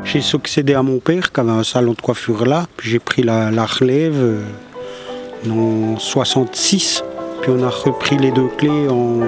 J'ai succédé à mon père qui avait un salon de coiffure là. Puis j'ai pris la relève en 66. Puis on a repris les deux clés en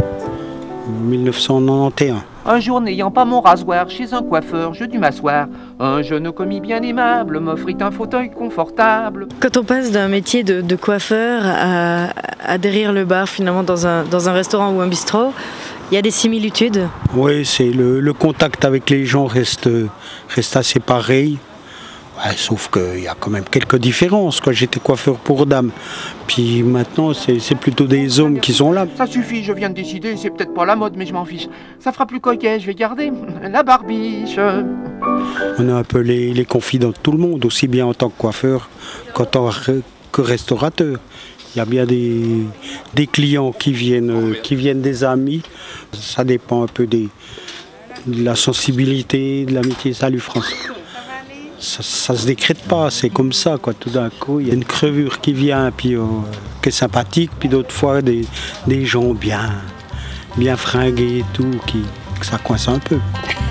1991. Un jour, n'ayant pas mon rasoir chez un coiffeur, je dus m'asseoir. Un jeune commis bien aimable m'offrit un fauteuil confortable. Quand on passe d'un métier de coiffeur à derrière le bar, finalement, dans un restaurant ou un bistrot, il y a des similitudes. Oui, c'est le contact avec les gens reste assez pareil. Ouais, sauf qu'il y a quand même quelques différences. J'étais coiffeur pour dames. Puis maintenant, c'est plutôt des hommes qui sont là. Ça suffit, je viens de décider, c'est peut-être pas la mode, mais je m'en fiche. Ça fera plus coquet, je vais garder la barbiche. On est un peu les confidents de tout le monde, aussi bien en tant que coiffeur qu'en tant que restaurateur. Il y a bien des clients qui viennent des amis. Ça dépend un peu de la sensibilité, de l'amitié. Salut François. Ça se décrète pas, c'est comme ça, tout d'un coup. Il y a une crevure qui vient, puis qui est sympathique, puis d'autres fois des gens bien fringués et tout, que ça coince un peu.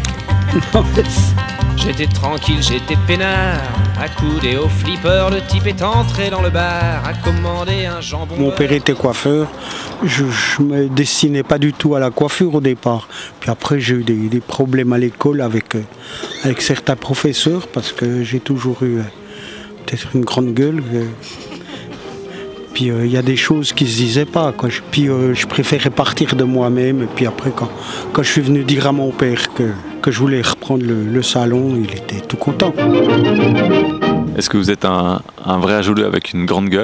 J'étais tranquille, j'étais peinard, accoudé au flipper, le type est entré dans le bar, a commandé un jambon. Mon père était coiffeur, je me destinais pas du tout à la coiffure au départ. Puis après j'ai eu des problèmes à l'école avec certains professeurs parce que j'ai toujours eu peut-être une grande gueule. Puis il y a des choses qui se disaient pas. Puis je préférais partir de moi-même. Et puis après, quand je suis venu dire à mon père que je voulais reprendre le salon, il était tout content. Est-ce que vous êtes un vrai ajouleux avec une grande gueule ?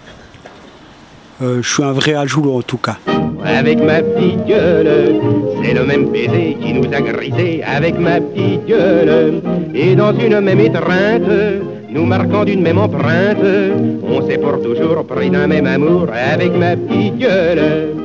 Je suis un vrai ajouleux en tout cas. Avec ma petite gueule, c'est le même baiser qui nous a grisés. Avec ma petite gueule, et dans une même étreinte, nous marquant d'une même empreinte, on s'est pour toujours pris d'un même amour avec ma petite gueule.